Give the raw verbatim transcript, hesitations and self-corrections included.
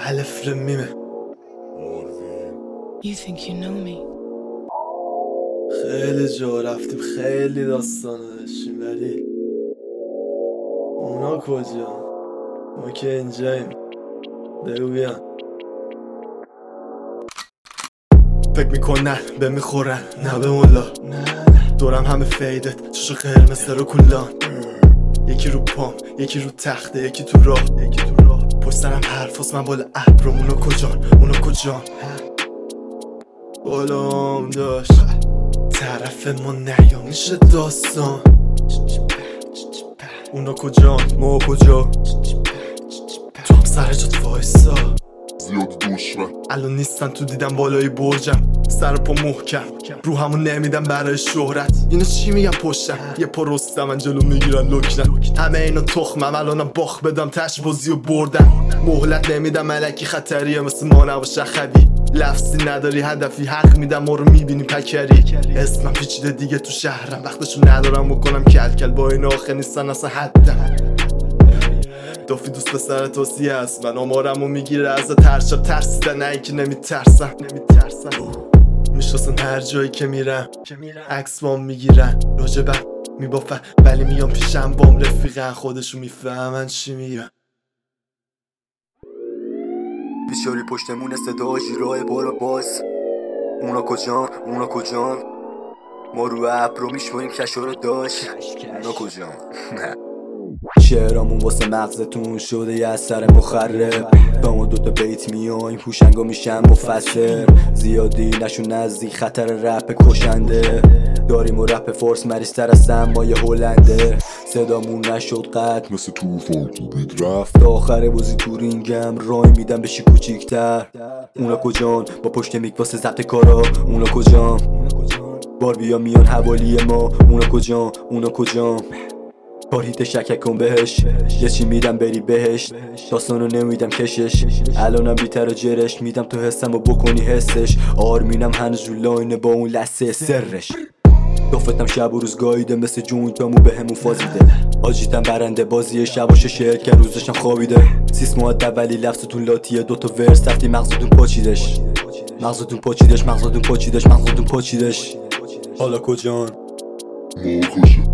الف ر میمه. You think you know me. خیلی جا رفتیم، خیلی داستانو داشتیم، ولی اونا کجا؟ ما که اینجاییم. بگو بیان. فکر میکنن به میخورن نه به مولا، دورم همه فیدت چشو قرمز رو کلان. یکی رو پام، یکی رو تخته، یکی تو راه، یکی تو راه پشت سرم حرفاست، من بالا ابرم. اونا کجان؟ اونا کجان؟ بالام داشت طرف ما نیا میشه داستان. اونا کجان؟ ما کجا؟ تو هم سر جات وایسا. زیاد دشمن الان نیستن تو دیدم بالای برجم، سر پا محکم رو همون نمیدم برای شهرت. اینا چی میگن پشتم؟ یه پا رستم من جلو میگیرن لکنم. همه اینا تخمم، الانم باخ بدم تش بازی و بردم. مهلت نمیدم ملکی خطریه مثل ما نباشه خبی. لفظی نداری هدفی حق میدم ما رو میبینی پکری. اسمم پیچیده دیگه تو شهرم، وقتشو ندارم بکنم کل کل با این آخه نیستن اصلا حدم. دافی دوست پسر توصیه هست، من آمارمو میگیره از ترشا. ترسیدن نه اینکه نمیترسم، نمیترسم میشناسن هر جایی که میرم عکس بام میگیرن راجبم میبافن، ولی میام پیشم بام رفیقن خودشو میفهمن چی میگن. بیچاری پشتمون صدا جیرای بالا باز. اونا کجان؟ اونا کجان؟ ما رو ابر رو میشماریم کشا رو داشت. اونا کجان؟ شعرامون واسه مغزتون شده یه اثر مخرب. با ما دوتا بیت میایم هوشنگا میشن مفسر. زیادی نشون نزدیک خطر رپ کشنده. داریم و رپ فورس مریضتر از سمای هلنده. صدامون نشد قد مثل توفان تو بیت رفت. تا آخر بازی تو رینگم رای میدم بشی کوچیکتر. اونا کجان؟ با پشت میک واسه ضبط کارا. اونا کجان؟ بار بیا میان حوالی ما. اونا کجان؟ اونا کجان؟ پارهیت شکک کن بهش، یه چی میدم بری بهش. داستانو نمیدم کشش، الانم بیتر و جرش میدم تو حسم و بکنی حسش. آرمینم هنوز رو لاینه با اون لسه سرش. دفتم شب و روز گاییده مثل جوینتامو به همون فازیده. آجیتم برنده بازی شباش شعر که روزشم خوابیده. سیس مؤدب ولی لفظتون لاتیه، دوتا ورس رفتی مغزتون پاچیدش. مغزتون پاچیدش، مغزتون پاچیدش، مغزتون پاچیدش. حالا کجان؟ ما کجا